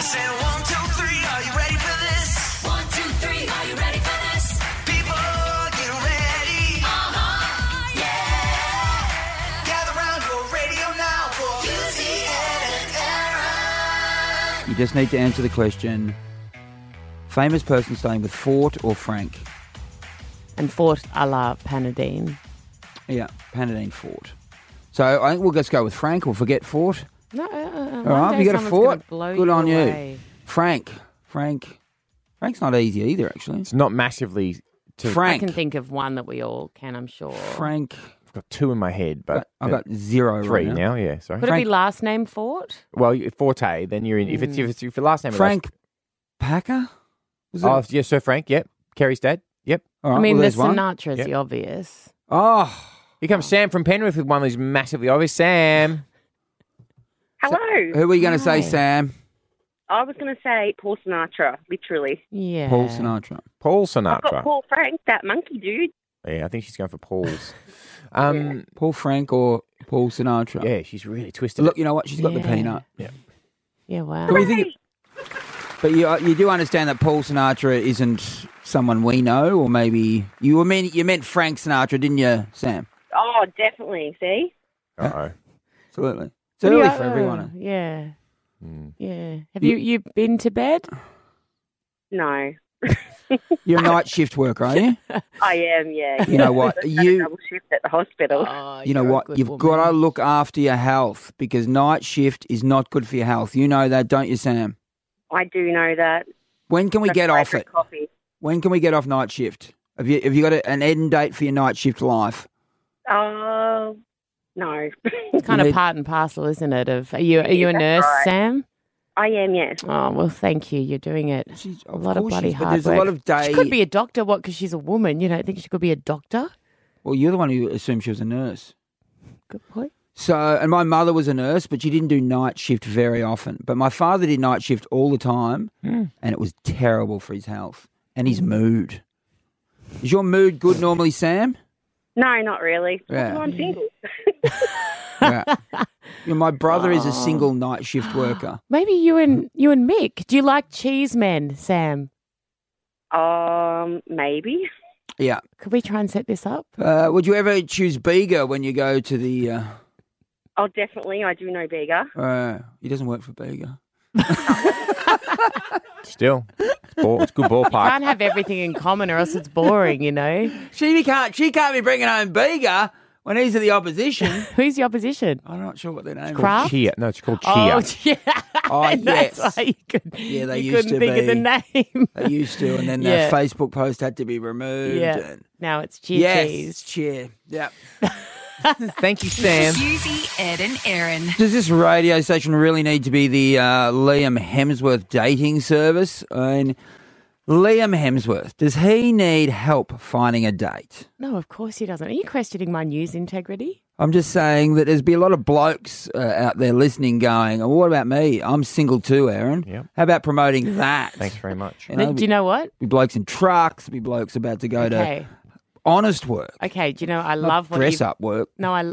Saying 1, 2, 3, are you ready for this? 1, 2, 3, are you ready for this? People, get ready. Yeah. Gather round your radio now for Husey, Ed, and Aaron. You just need to answer the question. Famous person staying with Fort or Frank? And Fort a la Panadine. Yeah, Panadine Fort. So I think we'll just go with Frank. We'll forget Fort. No, All right, you got a Fort? Good on you. Frank's not easy either, actually. It's not massively... Frank. I can think of one that we all can, I'm sure. Frank. I've got 2 in my head, but... I've got 0 3 right now, yeah, sorry. Could it be last name Fort? Well, Forte, then you're in... If your last name... Frank Packer? Oh, yeah, Sir Frank, yep. Kerry's dad, yep. All right, I mean, well, the there's one. Sinatra's the obvious. Oh. Here comes Sam from Penrith with one of these massively obvious. Sam. Hello. Who were you going to say, Hi. Sam? I was going to say Paul Sinatra, literally. Yeah. Paul Sinatra. Paul I've got Sinatra. Paul Frank, that monkey dude. Yeah, I think she's going for Paul's. Paul Frank or Paul Sinatra? Yeah, she's really twisted. Look, you know what? She's got the Yeah. peanut. Yeah, wow. What do you think? But you do understand that Paul Sinatra isn't someone we know, or maybe you meant Frank Sinatra, didn't you, Sam? Oh, definitely. See? Uh-oh. Absolutely. It's early for everyone. Yeah. Yeah. Have you been to bed? No. You're a night shift worker, are you? I am, yeah. You know what? I've done a You double shift at the hospital. Oh, you know you're a what? good You've woman. got to look after your health because night shift is not good for your health. You know that, don't you, Sam? I do know that. When can we That's get my off favourite it? Coffee. When can we get off night shift? Have you got an end date for your night shift life? Oh, no. It's kind You of need- part and parcel, isn't it? Are you a that's nurse, right. Sam? I am, yes. Oh, well, thank you. You're doing it. A lot of course bloody she is, but hard there's work. a lot of day. She could be a doctor. What? Because she's a woman. You don't think she could be a doctor? Well, you're the one who assumed she was a nurse. Good point. So, and my mother was a nurse, but she didn't do night shift very often. But my father did night shift all the time, and it was terrible for his health and his mood. Is your mood good normally, Sam? No, not really. Yeah. I'm single. Yeah. You know, my brother is a single night shift worker. Maybe you and Mick. Do you like cheese men, Sam? Maybe. Yeah. Could we try and set this up? Would you ever choose Bega when you go to the... Oh, definitely. I do know Bega. he doesn't work for Bega. Still, it's good ballpark. Can't have everything in common or else it's boring, you know. She can't be bringing home Bega when he's in the opposition. Who's the opposition? I'm not sure what their name is. Kraft? Chia. No, it's called Chia. Oh, yeah. Oh, That's yes. why Yeah, they you used couldn't to think of the be. name. They used to, and then Yeah. their Facebook post had to be removed. Yeah. And Now it's cheese. yes, cheer. Yeah. Thank you, Sam. Husey, Ed and Aaron. Does this radio station really need to be the Liam Hemsworth dating service? And Liam Hemsworth, does he need help finding a date? No, of course he doesn't. Are you questioning my news integrity? I'm just saying that there's be a lot of blokes out there listening going, oh, what about me? I'm single too, Aaron. Yep. How about promoting that? Thanks very much. You know, Do you know what? be blokes in trucks, be blokes about to go Okay. to honest work. Okay, do you know, I not love what dress you've... up work. No, I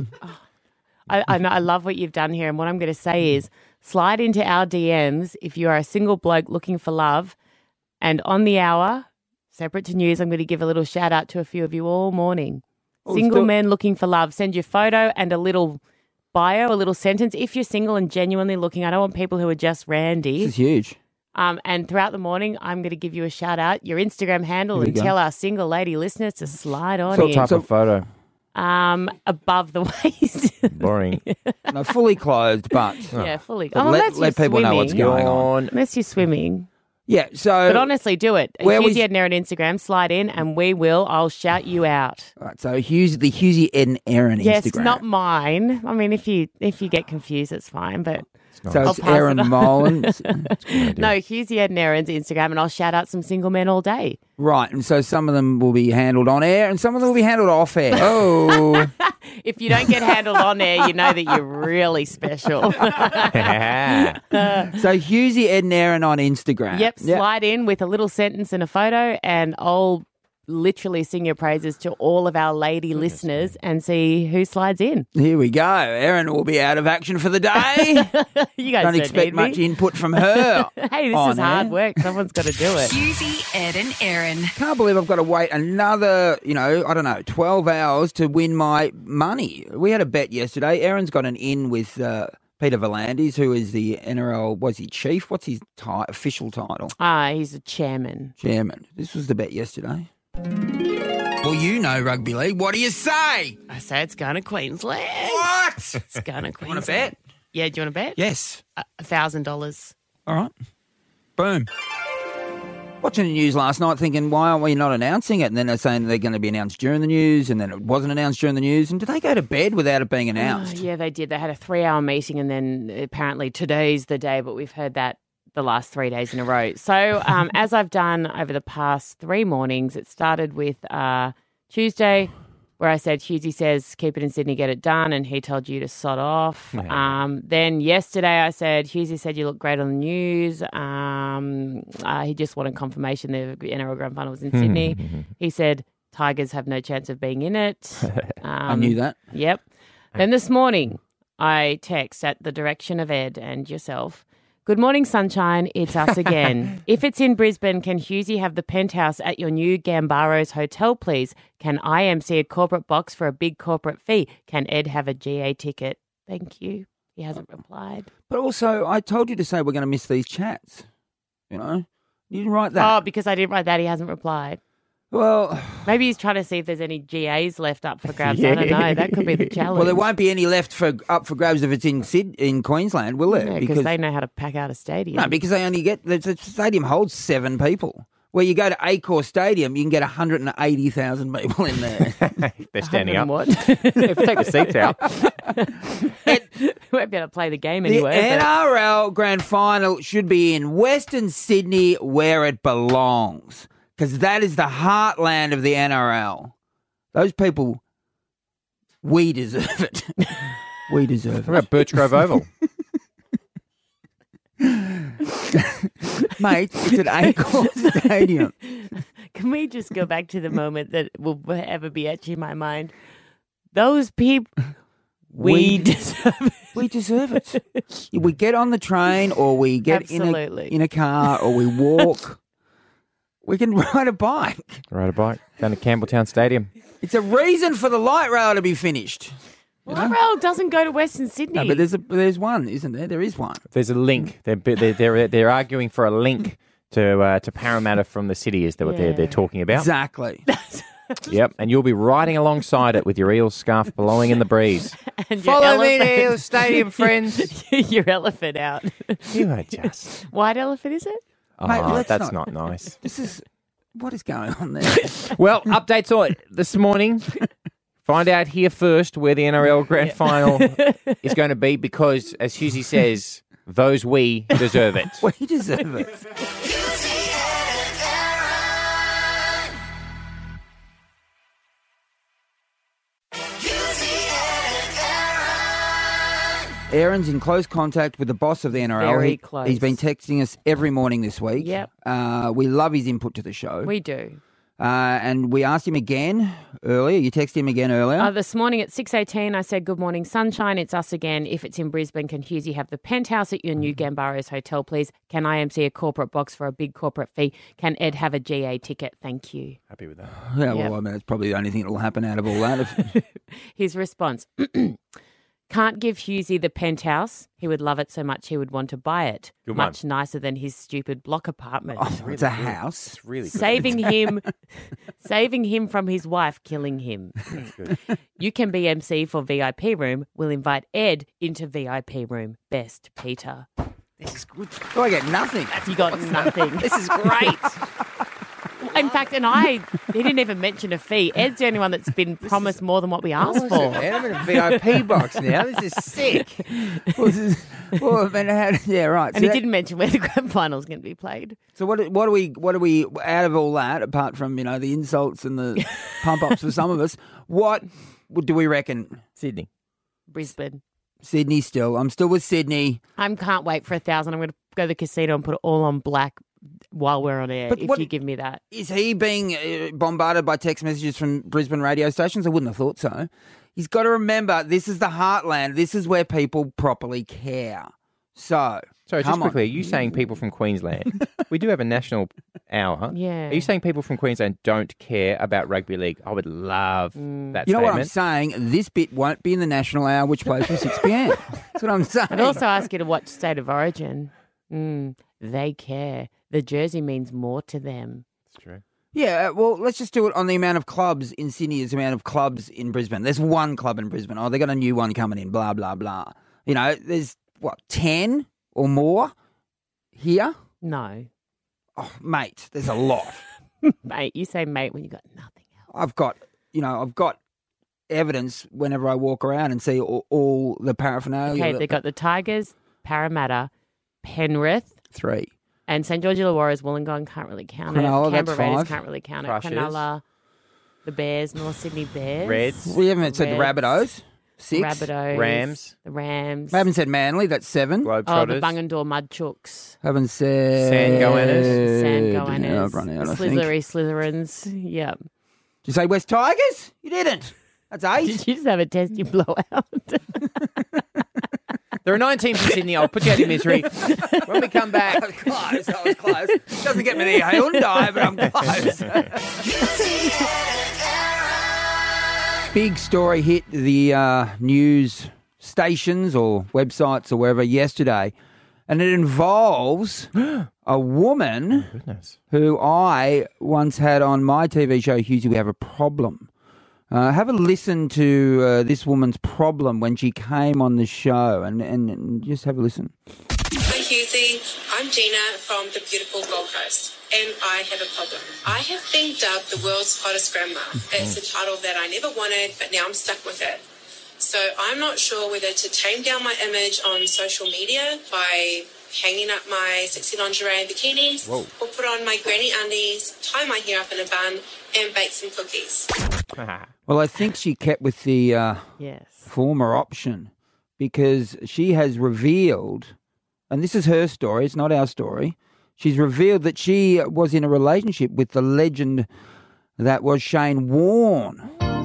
know, I love what you've done here. And what I'm going to say is slide into our DMs if you are a single bloke looking for love. And on the hour, separate to news, I'm going to give a little shout out to a few of you all morning. Single men looking for love. Send your photo and a little bio, a little sentence. If you're single and genuinely looking, I don't want people who are just randy. This is huge. And throughout the morning, I'm going to give you a shout out, your Instagram handle, Here we and go. tell our single lady listeners to slide on What in. type of photo? Above the waist. Boring. No, fully clothed, but Yeah, fully. But Oh, let unless you're people know what's swimming. going on. Yawn. Unless you're swimming. Yeah, so... But honestly, do it. Where was- Husey Ed and Aaron Instagram, slide in, and I'll shout you out. All right, so the Husey Ed and Aaron Yes, Instagram. not mine. I mean, if you get confused, it's fine. But So I'll it's pass it Aaron on. Mullins. no, Husey Ed and Aaron's Instagram, and I'll shout out some single men all day. Right, and so some of them will be handled on air and some of them will be handled off air. Oh. If you don't get handled on air, you know that you're really special. So Husey Ed and Aaron on Instagram. Yep, slide in with a little sentence and a photo, and I'll literally sing your praises to all of our lady listeners and see who slides in. Here we go. Erin will be out of action for the day. You guys Don't don't expect need much me. input from her. Hey, this on is hard air. work. Someone's got to do it. Husey, Ed and Erin. Can't believe I've got to wait another, 12 hours to win my money. We had a bet yesterday. Erin's got an in with Peter Volandis, who is the NRL, was he chief? What's his official title? He's a chairman. Chairman. This was the bet yesterday. Well, you know rugby league. What do you say? I say it's going to Queensland. What? It's going to Queensland. Want to bet? Yeah, do you want to bet? Yes. $1,000. All right. Boom. Watching the news last night thinking, why aren't we not announcing it? And then they're saying they're going to be announced during the news, and then it wasn't announced during the news. And did they go to bed without it being announced? Yeah, they did. They had a 3-hour meeting, and then apparently today's the day, but we've heard that the last 3 days in a row. So as I've done over the past 3 mornings, it started with Tuesday, where I said, Husey says, keep it in Sydney, get it done, and he told you to sod off. Then yesterday I said, Husey said you look great on the news. He just wanted confirmation the NRL Grand Final was in Sydney. He said, Tigers have no chance of being in it. I knew that. Yep. Then this morning, I text at the direction of Ed and yourself, good morning, sunshine. It's us again. If it's in Brisbane, can Husey have the penthouse at your new Gambaros hotel, please? Can IMC a corporate box for a big corporate fee? Can Ed have a GA ticket? Thank you. He hasn't replied. But also, I told you to say we're going to miss these chats. You didn't write that. Oh, because I didn't write that, he hasn't replied. Well, Maybe he's trying to see if there's any GAs left up for grabs. I don't know. That could be the challenge. well, there won't be any left up for grabs if it's in Queensland, will there? Yeah, because they know how to pack out a stadium. No, because they only the stadium holds 7 people. Where you go to Accor Stadium, you can get 180,000 people in there. They're standing up. What? Take the seats out. We won't be able to play the game The anyway. NRL Grand Final should be in Western Sydney where it belongs, because that is the heartland of the NRL. Those people, we deserve it. We deserve What it. about Birchgrove Oval? Mate, it's at Accor Stadium. Can we just go back to the moment that will forever be etched in my mind? Those people, we deserve it. We deserve it. We get on the train, or we get Absolutely. in a car, or we walk. We can ride a bike. Ride a bike down to Campbelltown Stadium. It's a reason for the light rail to be finished. Light rail doesn't go to Western Sydney. No, but there's one, isn't there? There is one. There's a link. They're arguing for a link to Parramatta from the city. Is that what they're talking about? Exactly. Yep, and you'll be riding alongside it with your eel scarf blowing in the breeze. And your Follow me to elephant- Eel Stadium, friends. your elephant out. You are just... White elephant, is it? Oh, Mate, let's that's not- not nice. What is going on there? Well, updates on this morning. Find out here first where the NRL Grand Final is going to be, because, as Husey says, those we deserve it. We deserve it. Husey, Ed and Erin. Husey, Ed and Erin. Aaron's in close contact with the boss of the NRL. Very close. He's been texting us every morning this week. Yep. We love his input to the show. We do. And we asked him again earlier. You texted him again earlier. This morning at 6:18, I said, good morning, sunshine. It's us again. If it's in Brisbane, can Husey have the penthouse at your new Gambaros hotel, please? Can IMC a corporate box for a big corporate fee? Can Ed have a GA ticket? Thank you. Happy with that. Yeah, Yep. well, I mean, it's probably the only thing that will happen out of all that. If, His response, can't give Husey the penthouse. He would love it so much he would want to buy it. Good one. Much nicer than his stupid block apartment. it's a house. It's really good. saving him from his wife killing him. You can be MC for VIP room. We'll invite Ed into VIP room. Best, Peter. This is good. Oh, I get nothing. You got nothing. This is great. In fact, he didn't even mention a fee. Ed's the only one that's been promised more than what we asked for. Man, I'm in a VIP box now. This is sick. Well, I mean, yeah, right. And he didn't mention where the grand final is going to be played. So what do we out of all that, apart from the insults and the pump ups for some of us, what do we reckon? Sydney. Brisbane. Sydney still. I'm still with Sydney. I can't wait for 1,000. I'm going to go to the casino and put it all on black while we're on air, But if what- you give me that. Is he being bombarded by text messages from Brisbane radio stations? I wouldn't have thought so. He's got to remember, this is the heartland. This is where people properly care. So, Sorry, just come on. quickly, are you saying people from Queensland? We do have a national hour. Yeah. Are you saying people from Queensland don't care about rugby league? I would love that You know statement. what I'm saying? This bit won't be in the national hour, which plays from 6 p.m. That's what I'm saying. I'd also ask you to watch State of Origin. They care. The jersey means more to them. It's true. Yeah, well, let's just do it on the amount of clubs in Sydney as the amount of clubs in Brisbane. There's one club in Brisbane. Oh, they got a new one coming in, blah, blah, blah. You know, there's, 10 or more here? No. Oh, mate, there's a lot. Mate, you say mate when you got nothing else. I've got evidence whenever I walk around and see all the paraphernalia. Okay, they got the Tigers, Parramatta, Penrith, 3. and St. George Illawarra's Wollongong can't really count Cronulla, it. Canberra that's Raiders 5. can't really count Crushers. it. Cronulla, the Bears, North Sydney Bears. Reds. We haven't said the Reds, Rabbitohs. 6. Rabbitohs. Rams. The Rams. I haven't said Manly. That's 7. Oh, the Globetrotters. Bungendore Mudchooks. Haven't said Sandgoannas. Sandgoannas. Yeah, I've run out, I the think. Slithery Slytherins. Yeah. Did you say West Tigers? You didn't. That's 8. Did you just have a testy blowout? There are 9 teams in Sydney. I'll put you out of misery. When we come back, Close. I was close. Doesn't get me the Hyundai, but I'm close. Big story hit the news stations or websites or wherever yesterday, and it involves a woman goodness. who I once had on my TV show, Husey, We Have a Problem. Have a listen to this woman's problem when she came on the show, and just have a listen. Hi Husey, I'm Gina from the beautiful Gold Coast and I have a problem. I have been dubbed the world's hottest grandma. It's a title that I never wanted but now I'm stuck with it. So I'm not sure whether to tame down my image on social media by hanging up my sexy lingerie and bikinis or put on my granny undies, tie my hair up in a bun and bake some cookies. Well, I think she kept with the Yes. former option because she has revealed, and this is her story, it's not our story, she's revealed that she was in a relationship with the legend that was Shane Warne.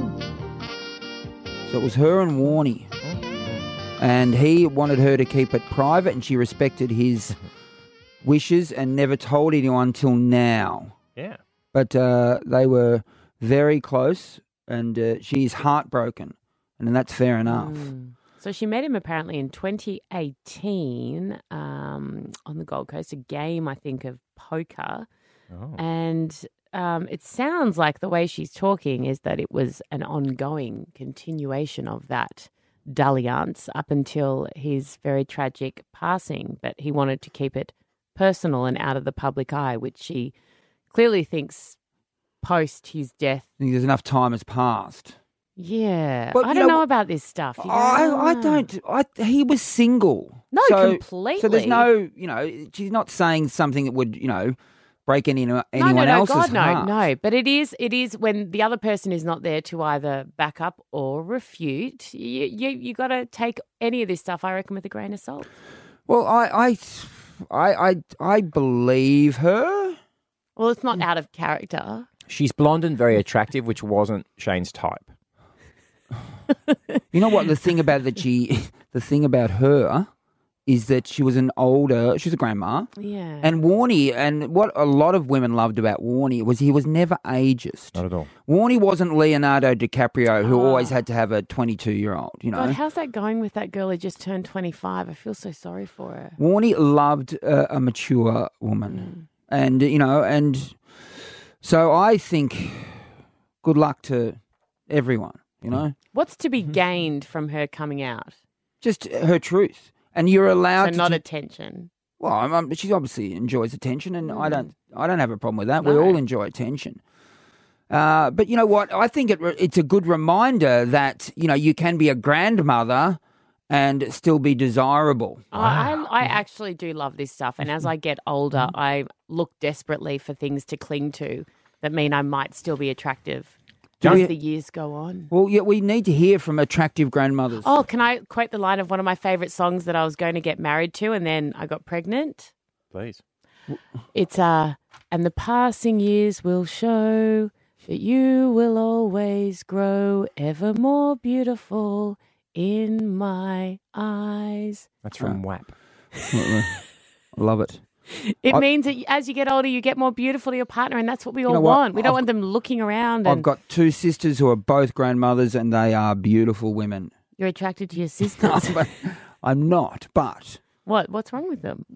So it was her and Warnie. And he wanted her to keep it private and she respected his wishes and never told anyone until now. Yeah. But they were very close and she's heartbroken. And that's fair enough. So she met him apparently in 2018 on the Gold Coast, a game, I think, of poker. Oh. And it sounds like the way she's talking is that it was an ongoing continuation of that dalliance up until his very tragic passing. But he wanted to keep it personal and out of the public eye, which she clearly thinks post his death. I think there's enough time has passed. Yeah. Well, I you don't know, know about this stuff. You I know? don't. He was single. No, So completely. there's no, she's not saying something that would, break anyone no, else's God, heart. no. But it is when the other person is not there to either back up or refute. You got to take any of this stuff, I reckon, with a grain of salt. Well, I believe her. Well, it's not out of character. She's blonde and very attractive, which wasn't Shane's type. You know what? The thing about her is that she was she's a grandma. Yeah. And Warnie, and what a lot of women loved about Warnie was he was never ageist. Not at all. Warnie wasn't Leonardo DiCaprio, who always had to have a 22-year-old, God, how's that going with that girl who just turned 25? I feel so sorry for her. Warnie loved a mature woman. And, and so I think good luck to everyone, What's to be gained from her coming out? Just her truth. And you're allowed So to... not attention. Well, she obviously enjoys attention, and I don't have a problem with that. We No. all enjoy attention. But you know what? I think it's a good reminder that, you can be a grandmother and still be desirable. I actually do love this stuff. And as I get older, I look desperately for things to cling to that mean I might still be attractive as the years go on. Well, yeah, we need to hear from attractive grandmothers. Oh, can I quote the line of one of my favourite songs that I was going to get married to and then I got pregnant? Please. It's and the passing years will show that you will always grow ever more beautiful in my eyes. That's from WAP. I love it. It means that as you get older, you get more beautiful to your partner, and that's what we all know what? want. We don't want them looking around. I've And got two sisters who are both grandmothers, and they are beautiful women. you're attracted to your sisters. I'm not, but What? What's wrong with them?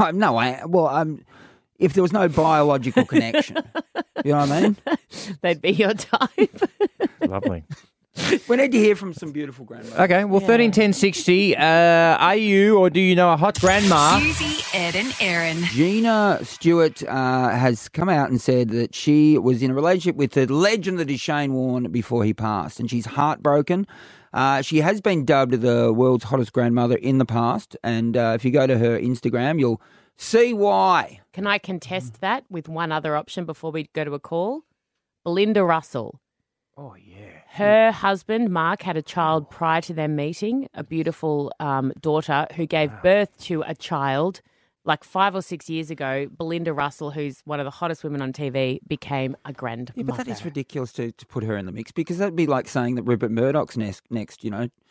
if there was no biological connection, you know what I mean? They'd be your type. Lovely. We need to hear from some beautiful grandmothers. Okay, well, 13 10 60. Are you or do you know a hot grandma? Susie, Ed, and Aaron. Gina Stewart has come out and said that she was in a relationship with the legend that is Shane Warne before he passed, and she's heartbroken. She has been dubbed the world's hottest grandmother in the past, and if you go to her Instagram, you'll see why. Can I contest that with one other option before we go to a call? Belinda Russell. Oh, yeah. Her husband, Mark, had a child prior to their meeting, a beautiful daughter who gave birth to a child like 5 or 6 years ago. Belinda Russell, who's one of the hottest women on TV, became a grandmother. Yeah, but that is ridiculous to put her in the mix, because that'd be like saying that Rupert Murdoch's next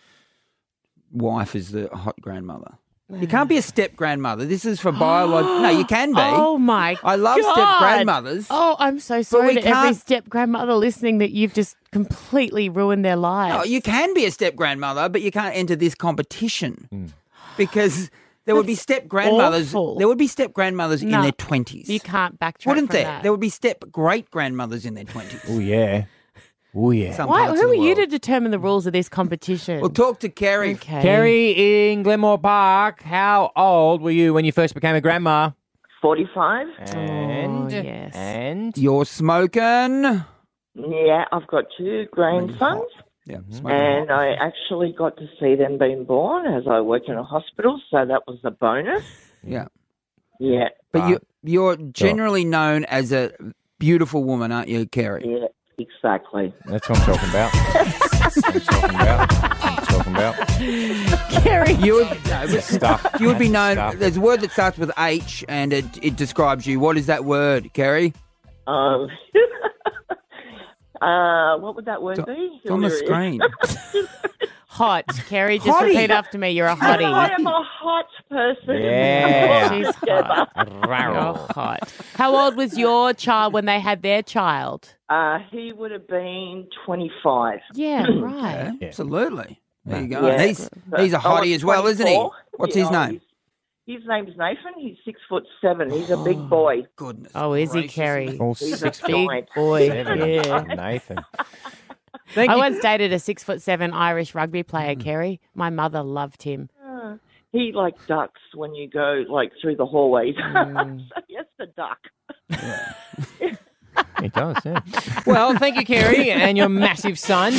wife is the hot grandmother. You can't be a step grandmother. This is for biological. No, you can be. Oh, my I love God. step grandmothers. Oh, I'm so sorry we to every can't- step grandmother listening that you've just completely ruined their lives. No, you can be a step grandmother, but you can't enter this competition because there would be step grandmothers. awful. There would be step grandmothers in No, their 20s. You can't backtrack Wouldn't from there? that. There would be step great grandmothers in their 20s. Oh, yeah. Oh, yeah. Some Why? parts Who of are the you to world. determine the rules of this competition? Well, talk to Kerry. Okay. Kerry in Glenmore Park, how old were you when you first became a grandma? 45. And, yes. and You're smoking. Yeah, I've got two grandsons, Yeah, Mm-hmm. smoking. and I actually got to see them being born as I worked in a hospital, so that was a bonus. Yeah, Yeah, but you're generally known as a beautiful woman, aren't you, Kerry? yeah, exactly. that's what I'm talking about. That's what I'm talking about. Kerry. You would, no, but Stuff. you would be That's known. stuff. There's a word that starts with H, and it describes you. What is that word, Kerry? What would that word be? It's on the screen. Hot. Kerry, just Hottie. repeat after me. You're a hottie. I am a hot person. Yeah. She's hot. You're hot. How old was your child when they had their child? He would have been 25. Yeah, right. Yeah, absolutely. There you go. Yeah. He's a hottie as well, isn't he? 24. What's Yeah, his name? His name's Nathan. He's 6'7". He's a big boy. Goodness. Oh, is he, gracious. Kerry? All He's a 6 Big giant. boy. Seven. Yeah. Nathan. I once dated a 6'7" Irish rugby player, Kerry. My mother loved him. He like ducks when you go like through the hallways. So yes, the duck. He does, yeah. Well, thank you, Kerry, and your massive son.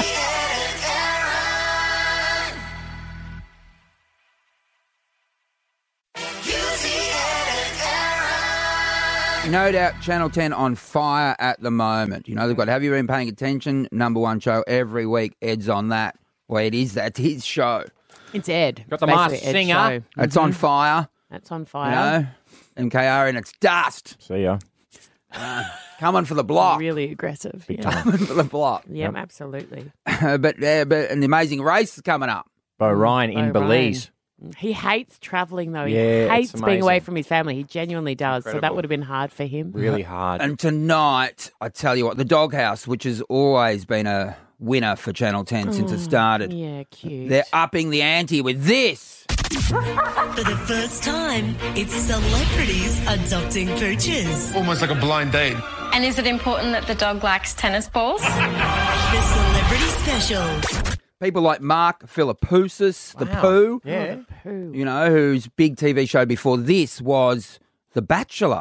No doubt Channel 10 on fire at the moment. You know, they've got Have You Been Paying Attention? Number one show every week. Ed's on that. Well, it is. That's his show. It's Ed. Got the Basically Masked Ed's Singer. show. It's on fire, That's on you fire. know. MKR and it's dust. See ya. Coming for the block. Really aggressive. Yeah, Coming for the block. yeah, absolutely. but an amazing race is coming up. Bo Ryan in Bo Belize. He hates travelling, though. Yeah, He hates it's being away amazing. from his family. He genuinely does. So that Incredible. would have been hard for him. Really hard. And tonight, I tell you what, the Doghouse, which has always been a winner for Channel 10 since it started, Yeah, cute. they're upping the ante with this. For the first time, it's celebrities adopting pooches. Almost like a blind date. And is it important that the dog likes tennis balls? The celebrity special. People like Mark Philippoussis, the Pooh, Yeah. Who? you know, whose big TV show before this was The Bachelor.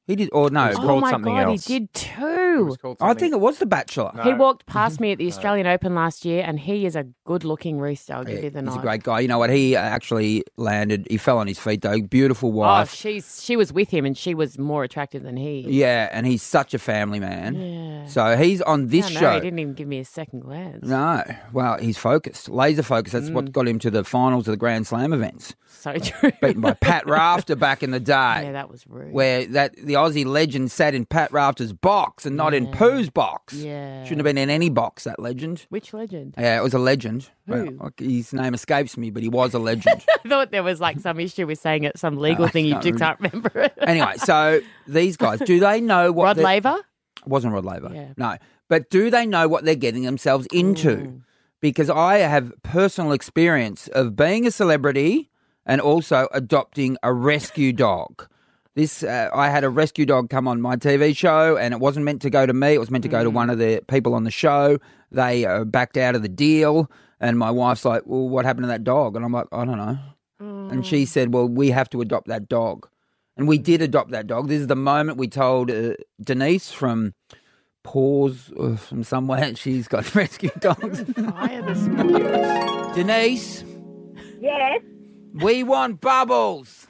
He did, or no? It's Oh called my something God, else. he did It too. was called I something. think it was The Bachelor. He walked past me at the Australian Open last year, and he is a good-looking rooster. I'll give you the He's nod. a great guy. You know what? He actually landed. He fell on his feet though. Beautiful Oh, wife. she was with him, and she was more attractive than he. Yeah, and he's such a family man. Yeah. So he's on this I know, show. he didn't even give me a second glance. No, well, he's focused, laser focused. That's what got him to the finals of the Grand Slam events. So true. Beaten by Pat Rafter back in the day. Yeah, that was rude. Where the Aussie legend sat in Pat Rafter's box and not in Pooh's box. Yeah. Shouldn't have been in any box, that legend. Which legend? Yeah, it was a legend. Who? Well, his name escapes me, but he was a legend. I thought there was like some issue with saying it, some legal thing you can't just can't remember it. Anyway, so these guys, do they know what... Rod they're- Laver? It wasn't Rod Laver. Yeah. No. But do they know what they're getting themselves into? Because I have personal experience of being a celebrity and also adopting a rescue dog. I had a rescue dog come on my TV show, and it wasn't meant to go to me. It was meant to go to one of the people on the show. They backed out of the deal, and my wife's like, well, what happened to that dog? And I'm like, I don't know. And she said, well, we have to adopt that dog. And we did adopt that dog. This is the moment we told Denise from Paws from somewhere. She's got rescue dogs. Fire the spirit. Denise, Yes. we want Bubbles.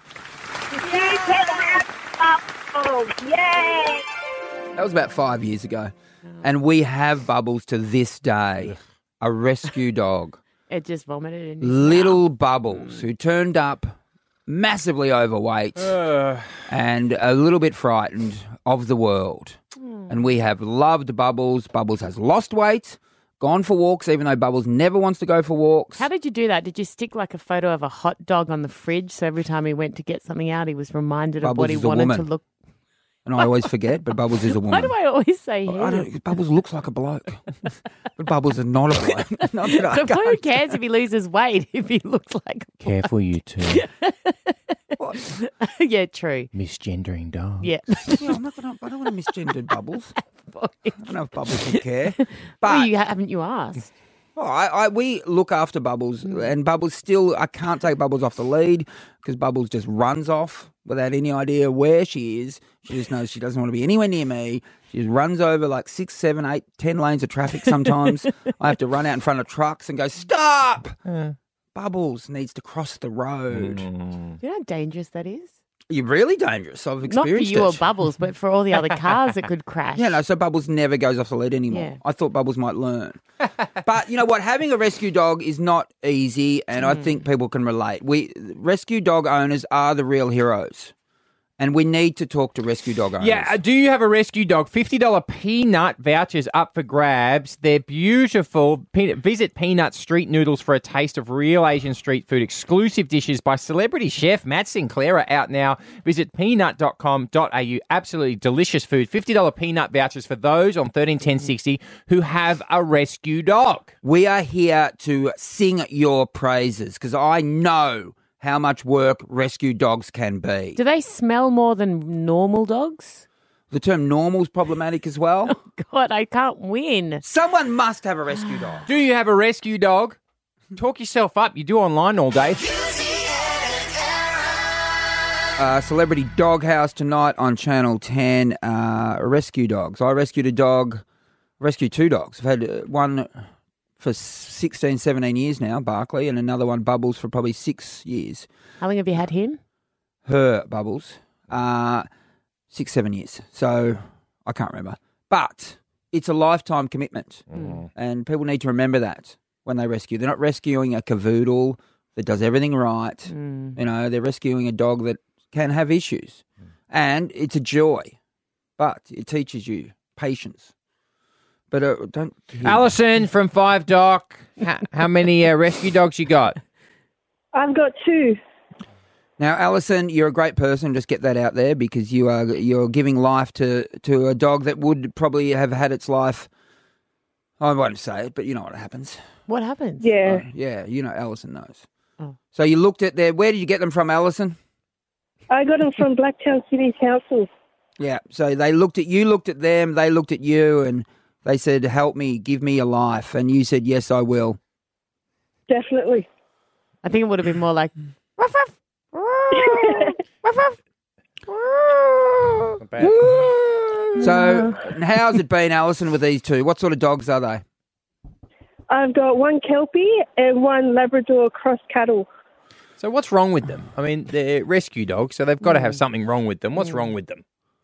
Yay! That was about 5 years ago. And we have Bubbles to this day. A rescue dog. It just vomited in his Little Bubbles, who turned up massively overweight and a little bit frightened of the world. And we have loved Bubbles. Bubbles has lost weight, gone for walks, even though Bubbles never wants to go for walks. How did you do that? Did you stick like a photo of a hot dog on the fridge so every time he went to get something out, he was reminded of Bubbles what he is a wanted woman. to look? And I always forget, but Bubbles is a woman. Why do I always say him? I don't, Bubbles looks like a bloke. But Bubbles is not a bloke. Not that I So who can't- cares if he loses weight if he looks like a Careful, you two. Yeah, true. Misgendering dog. Yeah. Yeah, I don't want to misgender Bubbles. I don't know if Bubbles would care. Well, But haven't you asked? we look after Bubbles, and Bubbles still, I can't take Bubbles off the lead because Bubbles just runs off without any idea where she is. She just knows she doesn't want to be anywhere near me. She just runs over like 6, 7, 8, 10 lanes of traffic sometimes. I have to run out in front of trucks and go, stop! Bubbles needs to cross the road. You know how dangerous that is? You're really dangerous. I've Not for experienced you it. or Bubbles, but for all the other cars that could crash. Yeah, no, so Bubbles never goes off the lead anymore. Yeah. I thought Bubbles might learn. But you know what? Having a rescue dog is not easy, and I think people can relate. Rescue dog owners are the real heroes, and we need to talk to rescue dog owners. Yeah, do you have a rescue dog? $50 Peanut vouchers up for grabs. They're beautiful. Visit Peanut Street Noodles for a taste of real Asian street food. Exclusive dishes by celebrity chef Matt Sinclair are out now. Visit peanut.com.au. Absolutely delicious food. $50 Peanut vouchers for those on 131060 who have a rescue dog. We are here to sing your praises because I know how much work rescue dogs can be. Do they smell more than normal dogs? The term normal is problematic as well. God, I can't win. Someone must have a rescue dog. Do you have a rescue dog? Talk yourself up. You do online all day. Celebrity Doghouse tonight on Channel 10. Rescue dogs. I rescued a dog, rescued two dogs. I've had one for 16, 17 years now, Barkley, and another one, Bubbles, for probably 6 years. How long have you had him? Her, Bubbles, 6, 7 years. So I can't remember. But it's a lifetime commitment. And people need to remember that when they rescue. They're not rescuing a cavoodle that does everything right. You know, they're rescuing a dog that can have issues. And it's a joy. But it teaches you patience. But don't... Alison from 5 Doc. How many rescue dogs you got? I've got 2. Now, Alison, you're a great person. Just get that out there because you're giving life to a dog that would probably have had its life. I won't say it, but you know what happens. What happens? Yeah. Yeah, you know, Alison knows. Oh. So you looked at there. Where did you get them from, Alison? I got them from Blacktown City Council. Yeah. So they looked at you, looked at them, they looked at you, and they said, "Help me, give me a life," and you said, "Yes, I will." Definitely. I think it would have been more like, ruff, ruff. Not So, how's it been, Alison, with these two? What sort of dogs are they? I've got one Kelpie and one Labrador cross cattle. So what's wrong with them? I mean, they're rescue dogs, so they've got to have something wrong with them. What's wrong with them?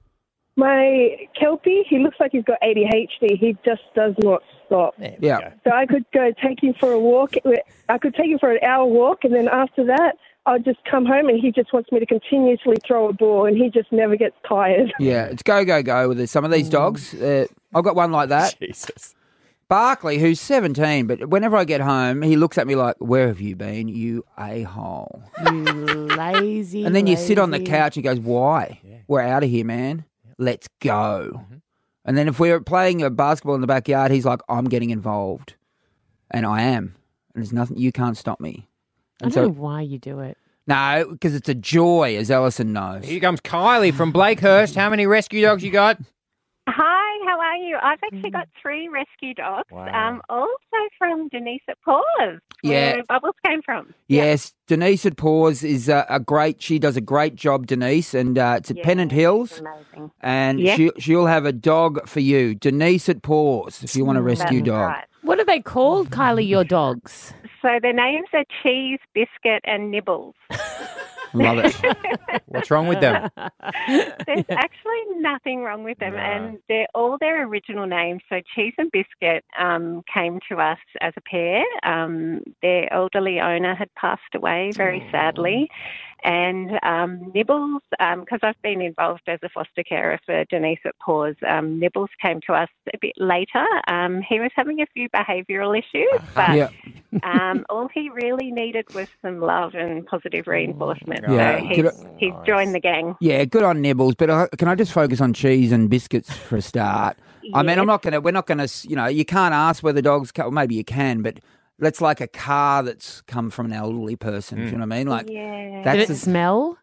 My Kelpie, he looks like he's got ADHD. He just does not stop. Yeah. So I could go take him for a walk. I could take him for an hour walk, and then after that, I'll just come home and he just wants me to continuously throw a ball, and he just never gets tired. Yeah, it's go, go, go with some of these dogs. I've got one like that. Jesus. Barkley, who's 17, but whenever I get home, he looks at me like, where have you been, you a-hole? You lazy. And then you sit on the lazy. couch and he goes, why? We're out of here, man. Let's go. And then if we're playing a basketball in the backyard, he's like, I'm getting involved. And I am. And there's nothing, you can't stop me. I And don't know why you do it. no, because it's a joy, as Alison knows. Here comes Kylie from Blakehurst. How many rescue dogs you got? Hi, how are you? I've actually got 3 rescue dogs, Wow. also from Denise at Paws, Yeah. where Bubbles came from. Yes, Denise at Paws is she does a great job, Denise, and it's at Pennant Hills. Amazing. And Yeah. she'll have a dog for you. Denise at Paws, if you want a rescue That's dog. right. What are they called, Kylie, your dogs? So their names are Cheese, Biscuit and Nibbles. Love it. What's wrong with them? There's actually nothing wrong with them, and they're all their original names. So Cheese and Biscuit came to us as a pair. Their elderly owner had passed away very sadly. And Nibbles, because I've been involved as a foster carer for Denise at Paws, Nibbles came to us a bit later. He was having a few behavioural issues, but Yeah. all he really needed was some love and positive reinforcement. Yeah. So he's joined the gang. Yeah, good on Nibbles, but can I just focus on Cheese and Biscuits for a start? I mean, we're not going to, you can't ask where the dogs come, well, maybe you can, but that's like a car that's come from an elderly person, do you know what I mean? Like, Did it smell?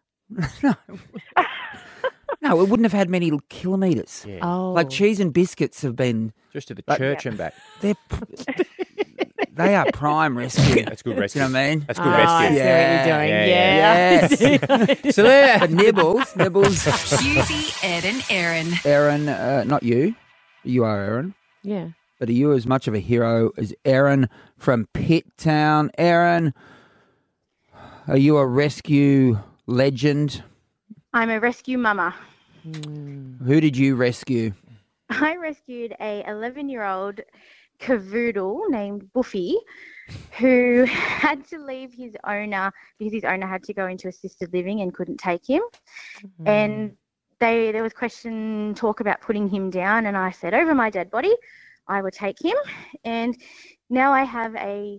No, it wouldn't have had many kilometres. Yeah. Oh. Like Cheese and Biscuits have been, Just to the Like- church and back. they are prime rescue. That's good Do rescue. you know what I mean? That's good I rescue. see what you're doing. Yeah, Yes. So there. But Nibbles, Husey, Ed and Erin. Aaron, not you. You are Aaron. Yeah. But are you as much of a hero as Aaron from Pitt Town? Aaron, are you a rescue legend? I'm a rescue mama. Who did you rescue? I rescued a 11-year-old cavoodle named Buffy who had to leave his owner because his owner had to go into assisted living and couldn't take him. And there was talk about putting him down, and I said, over my dead body, I will take him. And now I have a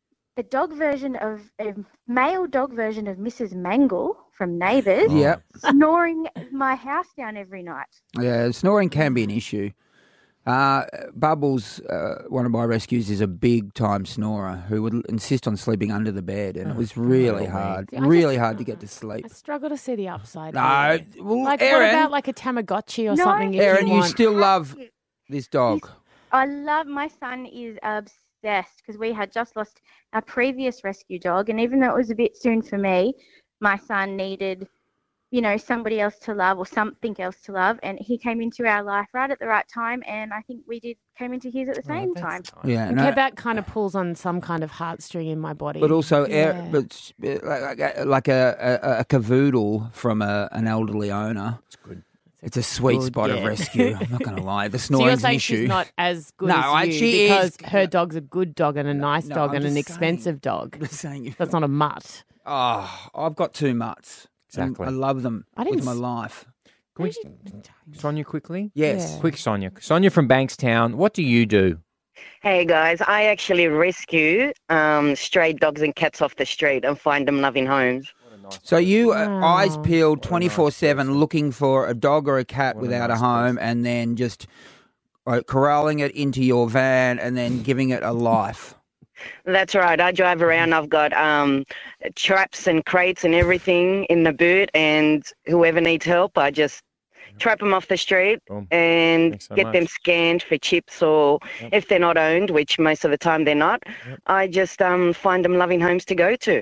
male dog version of Mrs. Mangle from Neighbours Yeah. snoring my house down every night. Yeah, snoring can be an issue. Bubbles, one of my rescues, is a big-time snorer who would insist on sleeping under the bed, and it was really hard, really hard to get to sleep. I struggle to see the upside. No, here. well, Like, Erin, what about like a Tamagotchi or No, something? if Aaron, you want? still love this dog. My son is obsessed because we had just lost our previous rescue dog, and even though it was a bit soon for me, my son needed, somebody else to love or something else to love, and he came into our life right at the right time, and I think we came into his at the same time. Yeah, Okay, that kind of pulls on some kind of heartstring in my body. but also, Yeah. like a cavoodle from an elderly owner. It's good. It's a sweet good spot of get. rescue. I'm not going to lie. The So you're snoring's an saying issue. she's not as good No, as you she because is. her dog's a good dog and a nice No, dog I'm and an just expensive dog. I'm just saying. That's not a mutt. Oh, I've got 2 mutts. and Exactly. I love them I didn't with my s- life. Can we, Sonia quickly? Yes. Yeah. Quick, Sonia. Sonia from Bankstown. What do you do? Hey guys, I actually rescue stray dogs and cats off the street and find them loving homes. So you eyes Wow. peeled 24/7 looking for a dog or a cat without a home, and then just corralling it into your van and then giving it a life. That's right. I drive around. I've got traps and crates and everything in the boot, and whoever needs help, I just trap them off the street Boom. and Thanks so get them much. scanned for chips, or if they're not owned, which most of the time they're not, I just find them loving homes to go to.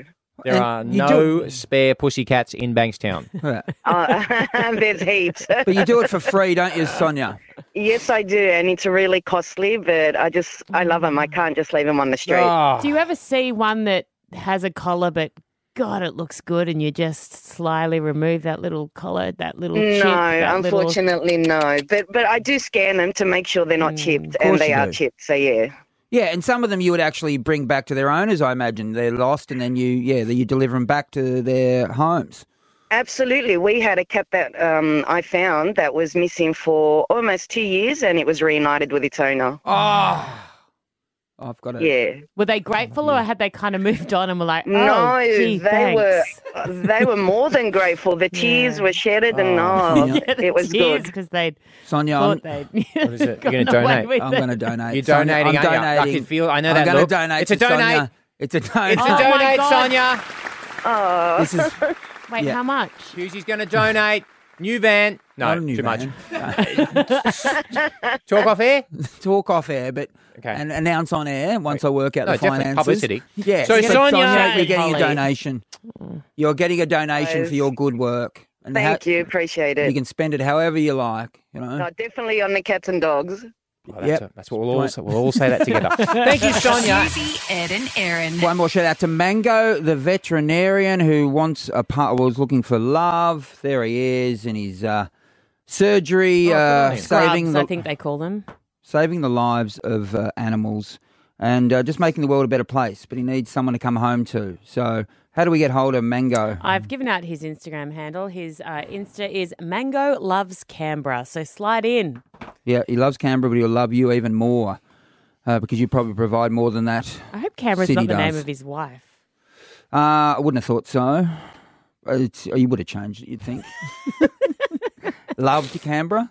There are no spare pussycats in Bankstown. There's heaps. But you do it for free, don't you, Sonia? Yes, I do, and it's really costly, but I love them. I can't just leave them on the street. Oh. Do you ever see one that has a collar, but God, it looks good, and you just slyly remove that little collar, that little chip? No, unfortunately, no. But I do scan them to make sure they're not chipped, and they are chipped, so yeah. Yeah, and some of them you would actually bring back to their owners, I imagine. They're lost, and then you deliver them back to their homes. Absolutely. We had a cat that I found that was missing for almost 2 years, and it was reunited with its owner. Oh, I've got it. Yeah. Were they grateful, or had they kind of moved on and were like, oh, no, gee, they were more than grateful. The tears were shattered, and it was good. Because they'd Sonia, thought they'd. What is it? You're going to donate? I'm going to donate. You're donating, Sonia, I'm aren't you? I donating. can feel. I know I'm that going look. to donate. It's a to donate. Sonia. It's a donate. It's a Oh, my donate, God. Sonia. Oh. This is Wait, how much? Hughesy's going to donate. New van. No, Not a new too van. much. Talk off air? Talk off air, but and announce on air once I work out the definitely finances. publicity. Yeah. So, Sonia, you're getting Holly. a donation. You're getting a donation for your good work. And Thank you. Appreciate it. You can spend it however you like. You know. No, definitely on the cats and dogs. Well, that's what we'll all say that together. Thank you, Sonia. Susie, Ed and Aaron. One more shout out to Mango, the veterinarian who was looking for love. There he is in his surgery, saving Scrubs, I think they call them. saving the lives of animals and just making the world a better place. But he needs someone to come home to. So how do we get hold of Mango? I've given out his Instagram handle. His Insta is Mango Loves Canberra. So slide in. Yeah, he loves Canberra, but he'll love you even more because you probably provide more than that. I hope Canberra's City not the name does. of his wife. I wouldn't have thought so. You would have changed it, you'd think. Loved Canberra.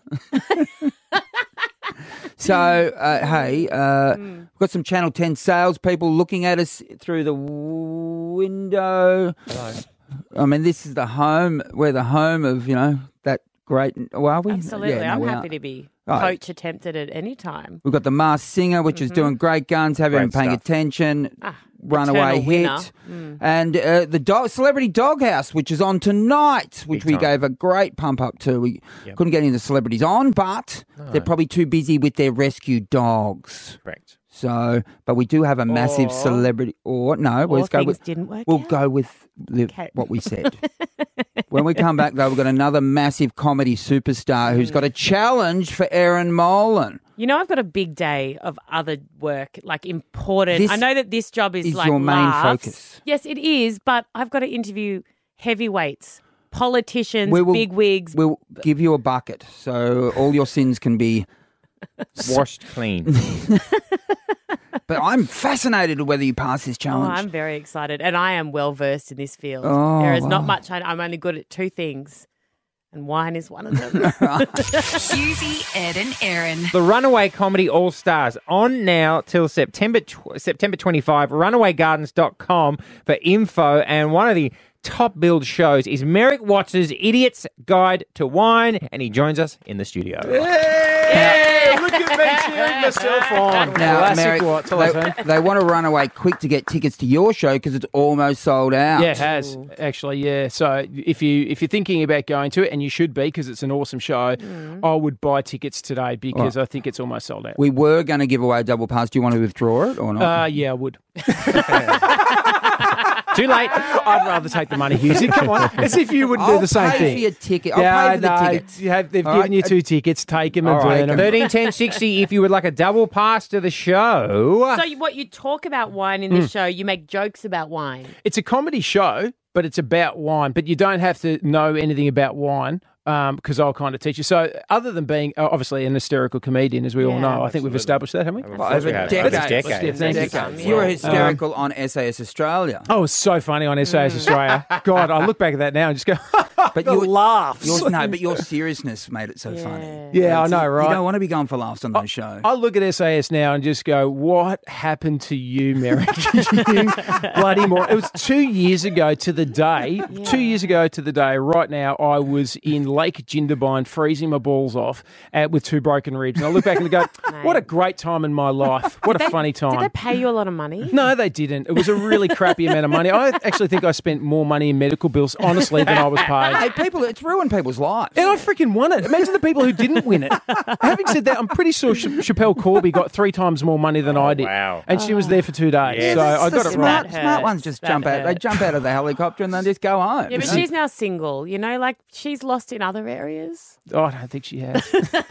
So, hey, we've got some Channel 10 salespeople looking at us through the window. Hello. I mean, this is the home. We're the home of, that great... Well, are we? Absolutely. Yeah, no, I'm we happy are. to be Oh. coach attempted at any time. We've got the Masked Singer, which is doing great guns. Have everyone Great paying stuff. attention. Runaway eternal hit. winner. And the Celebrity Doghouse, which is on tonight, which we time. gave a great pump up to. We couldn't get any of the celebrities on, but they're probably too busy with their rescue dogs. Correct. So, but we do have a massive Or- celebrity. Or no, Or let's go things with. didn't work We'll out. go with what we said. When we come back, though, we've got another massive comedy superstar who's got a challenge for Erin Molan. You know, I've got a big day of other work, like important. This I know that this job is like your main laughs. focus. Yes, it is, but I've got to interview heavyweights, politicians, big wigs. We'll give you a bucket so all your sins can be washed clean. But I'm fascinated with whether you pass this Oh, challenge. I'm very excited, and I am well versed in this field. Oh, there is not wow. much. I'm only good at two things, and wine is one of them. Susie, Ed and Aaron. The Runaway Comedy All Stars on now till September 25. RunawayGardens.com for info. And one of the top billed shows is Merrick Watts' Idiot's Guide to Wine, and he joins us in the studio. Hey, look at me cheering myself on. Now, Classic Merrick, Watts. Hello, team. they want to run away quick to get tickets to your show because it's almost sold out. Yeah, it has actually. Yeah, so if you're thinking about going to it, and you should be because it's an awesome show, I would buy tickets today because I think it's almost sold out. We were going to give away a double pass. Do you want to withdraw it or not? Yeah, I would. Too late. I'd rather take the money, Husey. Come on, as if you wouldn't do I'll the same pay thing. for your ticket. I'll pay for the tickets. They've All given right. you 2 tickets. Take them and All right, burn them. 13 10 60 if you would like a double pass to the show. So what you talk about wine in this show, you make jokes about wine. It's a comedy show, but it's about wine. But you don't have to know anything about wine because I'll kind of teach you. So other than being obviously an hysterical comedian, as we all know, I think we've established that, haven't we? Over decades. Decades. You were hysterical on SAS Australia. Oh, it was so funny on SAS Australia. God, I look back at that now and just go, But The laughs. but your seriousness made it so funny. Yeah, I know, right? You don't want to be going for laughs on those shows. I look at SAS now and just go, what happened to you, Merrick? You bloody more. It was 2 years ago to the day. 2 years ago to the day. Right now, I was in Lake Jindabyne freezing my balls off with 2 broken ribs. And I look back and go, what a great time in my life. What a funny time. Did they pay you a lot of money? No, they didn't. It was a really crappy amount of money. I actually think I spent more money in medical bills, honestly, than I was paid. Hey, it's ruined people's lives. And I freaking won it. Imagine the people who didn't win it. Having said that, I'm pretty sure Chappelle Corby got 3 times more money than I did. Wow. And she was there for 2 days. Yes. So I got it right. Smart ones just jump out. They jump out of the helicopter and then just go home. Yeah, but she's now single. You know, like she's lost in other areas. Oh, I don't think she has.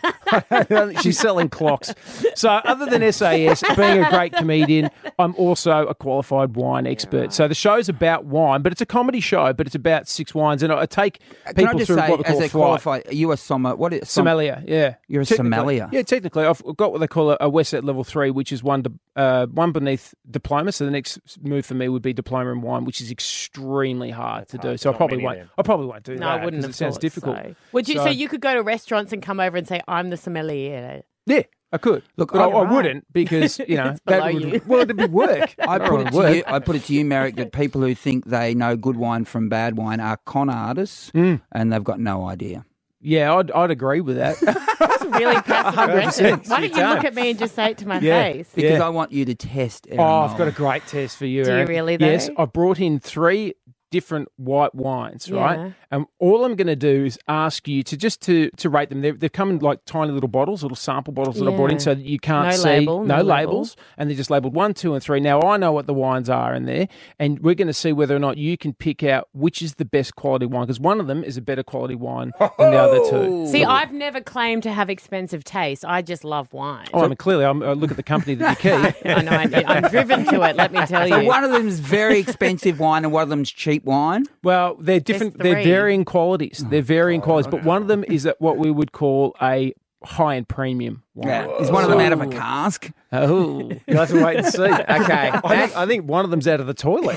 She's selling clocks. So other than SAS, being a great comedian, I'm also a qualified wine expert. So the show's about wine, but it's a comedy show, but it's about 6 wines. And I take people through what we call a flight. qualified, are you a sommelier, yeah. You're a sommelier. Yeah, technically. I've got what they call a WSET level 3, which is one beneath diploma. So the next move for me would be diploma in wine, which is extremely hard to do. So I probably won't do that. No, I wouldn't have it sounds thought difficult. So. Would you? So you could go to restaurants and come over and say, "I'm the sommelier." Yeah, I could. Look, but I wouldn't because, you know, that would, well, it'd be work. I put it to you, Merrick, that people who think they know good wine from bad wine are con artists and they've got no idea. Yeah, I'd agree with that. That's really passive aggressive. Why don't you look at me and just say it to my face? Because I want you to test Erin I've got a great test for you, Do you Erin. really, though? Yes, I brought in 3 different white wines, right? Yeah. And all I'm going to do is ask you to rate them. They've come in like tiny little bottles, little sample bottles that I brought in, so that you can't see no labels, and they're just labelled 1, 2, and 3. Now I know what the wines are in there, and we're going to see whether or not you can pick out which is the best quality wine, because one of them is a better quality wine than the other 2. See, I've never claimed to have expensive taste. I just love wine. Oh, I mean, clearly, I look at the company that you keep. I know. I'm driven to it. Let me tell you. So one of them is very expensive wine, and one of them's cheap wine. Well, they're different. They're varying qualities. They're varying qualities, but one of them is what we would call a high-end premium wine. Yeah. Is one of them out of a cask? Oh, you'll have to wait and see. Okay. I think one of them's out of the toilet.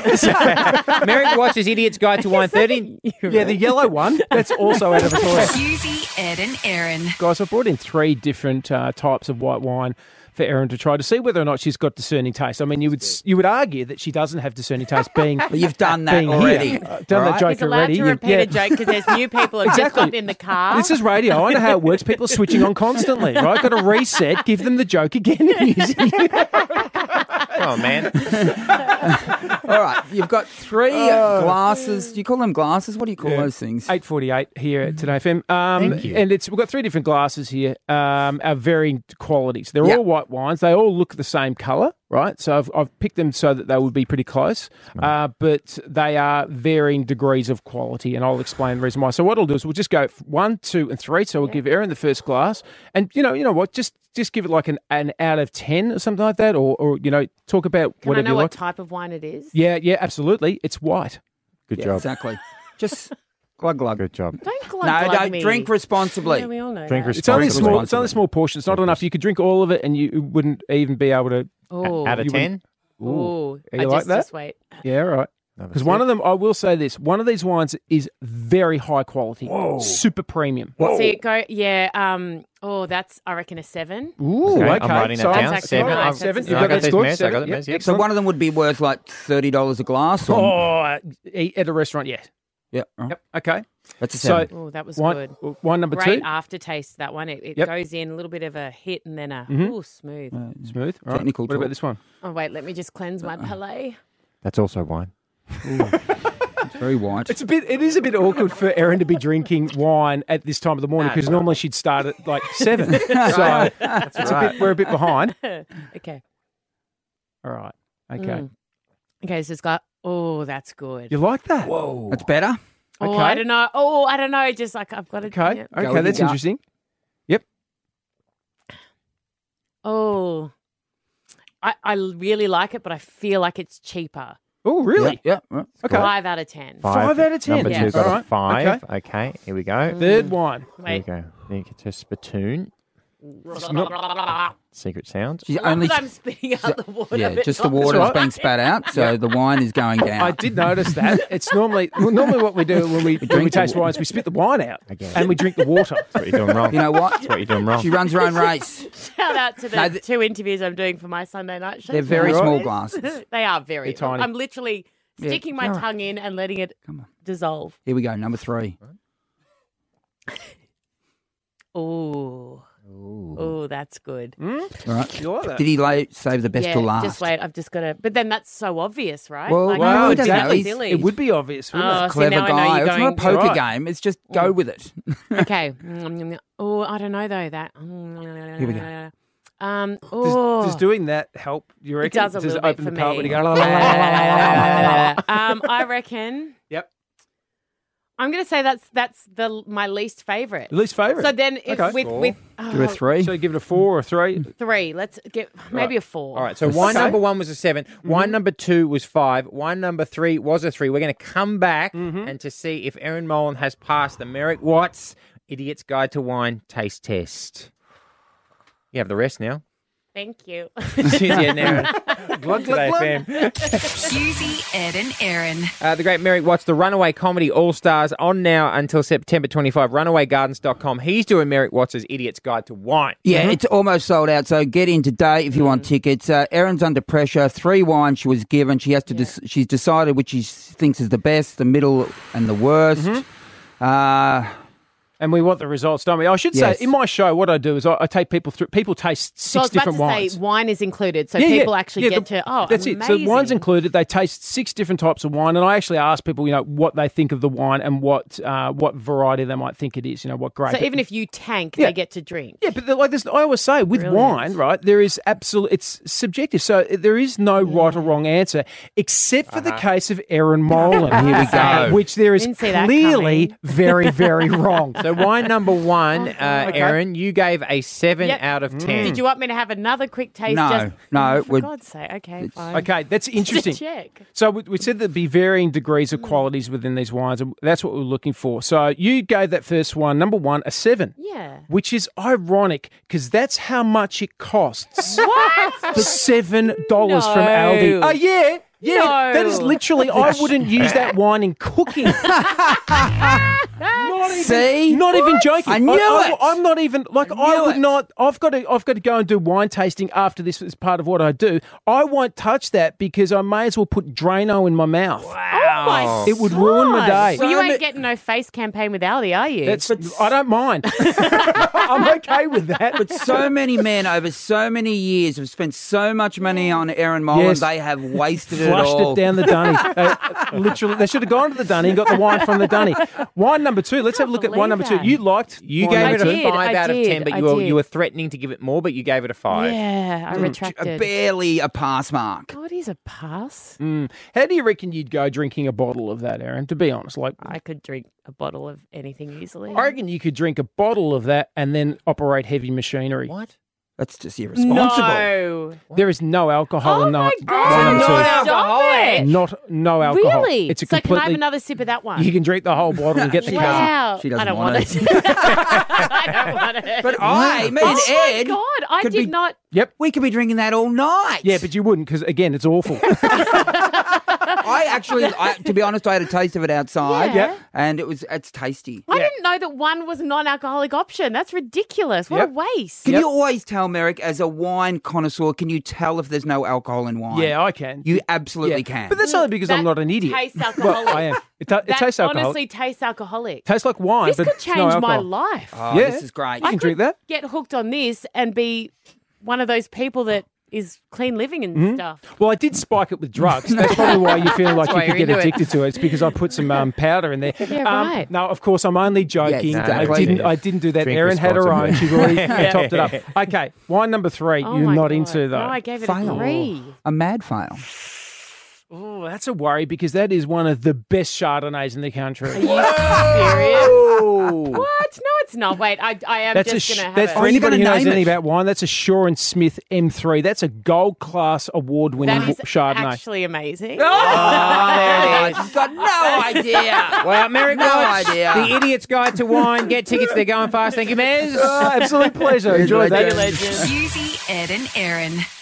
Merrick watches Idiot's Guide to Wine 30. Yeah, the yellow one, that's also out of the toilet. Susie, Ed and Erin. Guys, I brought in 3 different types of white wine for Erin to try to see whether or not she's got discerning taste. I mean, you would argue that she doesn't have discerning taste being. But you've done that already. Done that joke He's allowed already. to repeat a joke because there's new people who've just gotten in the car. This is radio. I know how it works. People are switching on constantly, right? Got to reset, give them the joke again. Oh, man. All right, you've got 3 glasses. Do you call them glasses? What do you call those things? 8:48 here at Today FM. Thank you. And we've got 3 different glasses here, of varying qualities. They're all white wines. They all look the same colour, right? So I've picked them so that they would be pretty close, but they are varying degrees of quality, and I'll explain the reason why. So what I'll do is we'll just go 1, 2, and 3. So we'll give Erin the first glass, and you know what? Just give it like an out of 10 or something like that, or talk about Can whatever I know you what like. type of wine it is? Yeah, absolutely. It's white. Good job. Exactly. Just glug glug. Good job. Don't glug No, glug don't me. drink responsibly. Yeah, we all know Drink that. It's only responsibly. a small portion. It's not enough. You could drink all of it, and you wouldn't even be able to. Oh, Out of 10? Ooh. Yeah, you like that? Just wait. Yeah, right. Because one of them, I will say this, one of these wines is very high quality, super premium. See, that's, I reckon, a 7. Ooh, Okay, okay. I'm writing that So down. That's 7. actually nice. I've- Seven. That's You've a got that these score? mess. I got them, Yep. yep. So one of them would be worth like $30 a glass. Or... Oh, at a restaurant, yes. Yeah. Right. Yep. Okay. That's a So 7. Oh, that was wine, good. wine number Great 2. aftertaste, that one. It Yep. goes in a little bit of a hit and then a, smooth. Smooth. All right. Technical What talk. about this one? Oh, wait, let me just cleanse my palate. That's also wine. It's very white. It is a bit awkward for Erin to be drinking wine at this time of the morning because normally she'd start at like 7. So we're a bit behind. Okay. All right. Okay. Okay, so it's got, that's good. You like that? Whoa. That's better. Oh, Okay. I don't know. Just like I've got to. Okay. Yeah. Okay, with that's your gut. interesting. Yep. Oh, I really like it, but I feel like it's cheaper. Oh, really? Yeah. Right. Okay. 5 out of 10. 5 out of 10. Number Yeah. 2 got All a right. 5. Okay, here we go. Third wine. Here we Wait. go. Then you get to spittoon. Secret sound. She's I love only that I'm spitting out the water. yeah, but just the not- water That's is being spat out, so the wine is going down. I did notice that. It's normally what we do when we taste wines. We spit the wine out and we drink the water. That's what you're doing wrong. You know what? That's what you're doing wrong. She runs her own race. Shout out to the No, 2 interviews I'm doing for my Sunday night show. They're very Right. small glasses. They are very. They're tiny. I'm literally Yeah. sticking my All right. tongue in and letting it dissolve. Here we go, number 3. Ooh. Ooh, that's good. All right. You like that? Did he save the best yeah, till last? just wait. I've just got to. But then that's so obvious, right? Well, like, well, it's he doesn't know. really He's- silly. It would be obvious, wouldn't Oh, it? see, Clever now I know guy. you're It's not a going- poker Right. game. It's just go with it. Okay. Oh, I don't know though. That. Here we go. Does doing that help? You It reckon? does a little bit open for the palate me. when you go, la, la, la, la, la, la, la. I reckon. Yep. I'm going to say that's my least favorite. Your least favourite? So then, if Okay. with Give it 3. So you give it a 4 or 3? 3, let's get maybe a 4. All right, so wine Okay. number 1 was a 7. Wine number 2 was 5. Wine number 3 was a 3. We're going to come back and to see if Erin Molan has passed the Merrick Watts Idiot's Guide to Wine taste test. You have the rest now. Thank you. Susie and Erin. Glug, Today, glug, fam. Susie, Ed, and Erin. The great Merrick Watts, the Runaway Comedy All-Stars, on now until September 25. RunawayGardens.com. He's doing Merrick Watts' Idiot's Guide to Wine. Yeah, it's almost sold out, so get in today if you want tickets. Erin's under pressure. 3 wines she was given. She has to. She's decided which she thinks is the best, the middle, and the worst. And we want the results, don't we? I should Yes. say, in my show, what I do is I take people through. People taste 6 So I was about different to wines. say wine is included, so people actually get to. Oh, that's amazing. it. So wine's included. They taste 6 different types of wine, and I actually ask people, what they think of the wine and what variety they might think it is. What grape. So even if you tank, Yeah. they get to drink. Yeah, but like this, I always say with Brilliant. wine, right? There is it's subjective, so there is no right or wrong answer, except for the case of Erin Molan. Here we go. Which there is Didn't see that clearly coming. very, very wrong. So wine number 1, Erin, you gave a 7 Yep. out of 10. Did you want me to have another quick taste? No, no, For we're- God's sake. Okay, fine. Okay, that's interesting. Just to check. So we said there'd be varying degrees of qualities within these wines, and that's what we're looking for. So you gave that first one, number 1, a 7. Yeah. Which is ironic because that's how much it costs. What? $7 from No. Aldi. Oh, yeah. Yeah, No. that is literally, I wouldn't use that wine in cooking. See? Not even joking. I knew it. I'm not even, I would it. not, I've got to go and do wine tasting after this as part of what I do. I won't touch that because I may as well put Drano in my mouth. Oh my It would ruin my day. Well, you ain't getting no face campaign with Aldi, are you? I don't mind. I'm okay with that. But so many men over so many years have spent so much money on Erin Molan, Yes. they have wasted it Flushed all. it down the dunny. Literally, they should have gone to the dunny and got the wine from the dunny. Wine number 2. Let's have a look at wine believe number 2. that. You liked You wine gave number it a two? 5 out of 10, but I you did. were threatening to give it more, but you gave it a 5. Yeah, I retracted. Barely a pass mark. Oh, it is a pass. How do you reckon you'd go drinking a bottle of that, Aaron? To be honest, I could drink a bottle of anything easily. I reckon you could drink a bottle of that and then operate heavy machinery. What? That's just irresponsible. No. There is no alcohol Oh in my that. God. wine number No two. alcohol. No alcohol. Really? It's a so can I have completely. another sip of that one? You can drink the whole bottle and get the car. Wow. She doesn't I don't want want it. it. I don't want it. But me and Ed, Oh my God, I could did be- not. Yep. we could be drinking that all night. Yeah, but you wouldn't because again, it's awful. To be honest, I had a taste of it outside. Yeah. And it's tasty. I didn't know that one was a non-alcoholic option. That's ridiculous. What Yep. a waste. Can you always tell, Merrick, as a wine connoisseur, can you tell if there's no alcohol in wine? Yeah, I can. You absolutely Yeah. can. But that's only because I'm That not an idiot. tastes alcoholic. Well, I am. It That tastes alcoholic. honestly tastes alcoholic. Tastes like wine, This but could it's no change my alcohol. life. Oh, Yeah. this is great. You can drink that. Get hooked on this and be one of those people that is clean living and stuff. Well, I did spike it with drugs. That's probably why you feel like That's why you could you're get into it. addicted to it. It's because I put some powder in there. Yeah, right. No, of course, I'm only joking. Yes, exactly. I didn't do that. Drink Erin had her own. She responsibly. already topped it up. Okay, wine number 3. Oh You're my not God. into though. No, I gave it Fail. a 3. A mad fail. Oh, that's a worry because that is one of the best Chardonnays in the country. Are you serious? What? No, it's not. Wait, I am That's just going to have that's it. for anybody who gonna knows name anything it? about wine. That's a Shaw and Smith M3. That's a gold class award winning That is Chardonnay. actually amazing. there it is. She's got no idea. Well, Merrick No Roberts, idea. The Idiot's Guide to Wine. Get tickets. They're going fast. Thank you, Mez. Absolute pleasure. Enjoy that. Legend. Susie, Ed, and Erin.